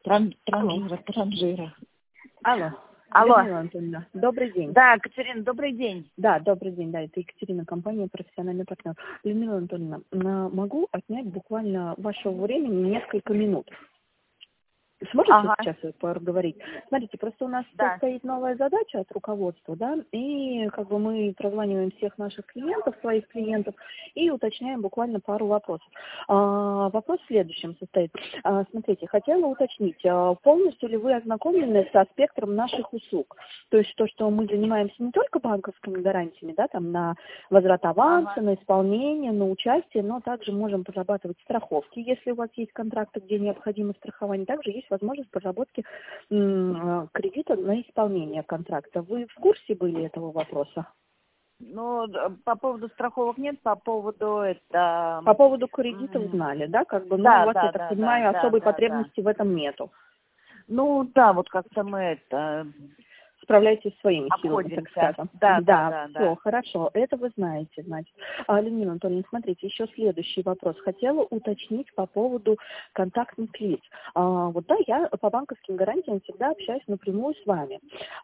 Алло. Транжира. Алло. Алло. Людмила Антоновна, добрый день. Да, Катерина, добрый день. Да, добрый день. Да, это Екатерина, компания «Профессиональный партнер». Людмила Антоновна, могу отнять буквально вашего времени несколько минут. Сможете сейчас поговорить? Смотрите, просто у нас Да. стоит новая задача от руководства, да, и как бы мы прозваниваем всех наших клиентов, своих клиентов, и уточняем буквально пару вопросов. Вопрос в следующем состоит. Смотрите, хотела уточнить, полностью ли вы ознакомлены со спектром наших услуг? То есть то, что мы занимаемся не только банковскими гарантиями, да, там на возврат аванса, на исполнение, на участие, но также можем прорабатывать страховки, если у вас есть контракты, где необходимо страхование. Также есть возможность проработки кредита на исполнение контракта. Вы в курсе были этого вопроса? Ну, по поводу страховок нет, по поводу это... По поводу кредита узнали, да? Как бы, ну, Да, у вас, да, я так да, понимаю, да, особой да, потребности в этом нету. Ну, да, вот как-то мы это... Справляйтесь своими силами, так обходимся. скажем. Да. Все, хорошо, это вы знаете, значит. Людмила Анатольевна, смотрите, еще следующий вопрос. Хотела уточнить по поводу контактных лиц. Вот да, я по банковским гарантиям всегда общаюсь напрямую с вами.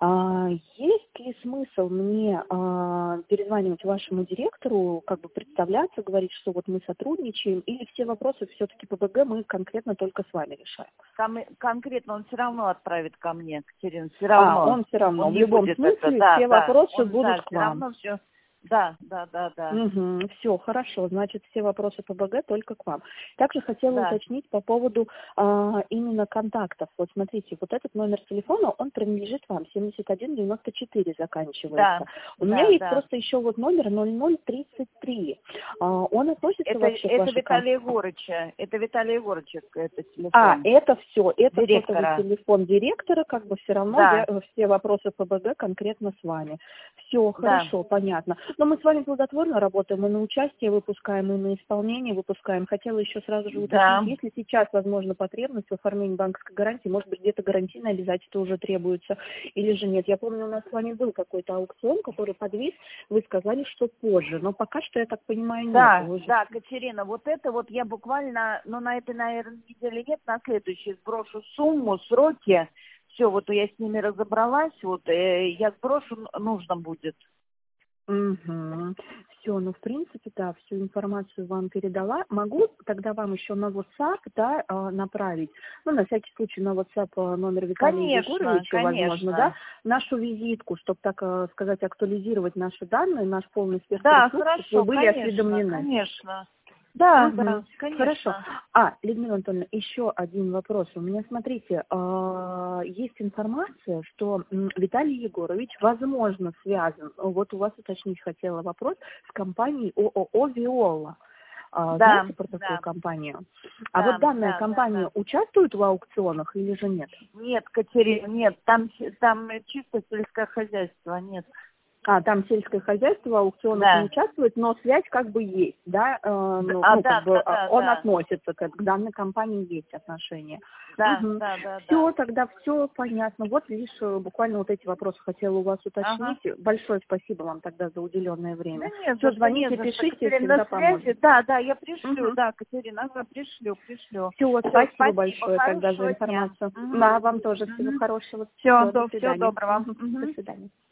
Есть ли смысл мне перезванивать вашему директору, как бы представляться, говорить, что вот мы сотрудничаем, или все вопросы все-таки по БГ мы конкретно только с вами решаем? Конкретно он все равно отправит ко мне, Катерина, все равно. Он все равно. Он В любом смысле все вопросы будут к вам. Равно все. Да. Все, хорошо. Значит, все вопросы по БГ только к вам. Также хотела уточнить по поводу именно контактов. Вот смотрите, вот этот номер телефона, он принадлежит вам, 7194 заканчивается. У меня есть просто еще вот номер 0033. Он относится вообще к вашей компании? Это Виталия Егорыча, это телефон. Это все. Это директора. Сотовый телефон директора, как бы все равно все вопросы по БГ конкретно с вами. Все, хорошо, понятно. Но мы с вами плодотворно работаем, и на участие выпускаем, и на исполнение выпускаем. Хотела еще сразу же уточнить, если сейчас, возможно, потребность в оформлении банковской гарантии, может быть, где-то гарантийное обязательство уже требуется, или же нет. Я помню, у нас с вами был какой-то аукцион, который подвис, вы сказали, что позже, но пока что, я так понимаю, нет. Да, Катерина, вот это вот я буквально, на этой, наверное, неделе нет, на следующей сброшу сумму, сроки, все, вот я с ними разобралась, вот я сброшу, нужно будет. Все, ну, в принципе, да, всю информацию вам передала. Могу тогда вам еще на WhatsApp, направить, ну, на всякий случай на WhatsApp номер Виталия Егоровича, возможно, да, нашу визитку, чтобы, так сказать, актуализировать наши данные, наш полный спектр услуг, чтобы вы были осведомлены. Конечно. Да, конечно. Хорошо. Людмила Анатольевна, еще один вопрос. У меня, смотрите, есть информация, что Виталий Егорович, возможно, связан, вот у вас уточнить хотела вопрос, с компанией ООО «Виола». Знаете про такую компанию? Вот данная компания участвует в аукционах или же нет? Нет, Катерина, нет, там чисто сельское хозяйство, нет. Там сельское хозяйство, аукционов не участвует, но связь как бы есть, да? Он относится к данной компании, есть отношения. Все, тогда все понятно. Вот лишь буквально вот эти вопросы хотела у вас уточнить. Большое спасибо вам тогда за уделенное время. Все, звоните, пишите, всегда поможем. Да, я пришлю, Катерина, пришлю. Все, спасибо большое тогда за информацию. Да, вам тоже всего хорошего. Всего доброго. До свидания.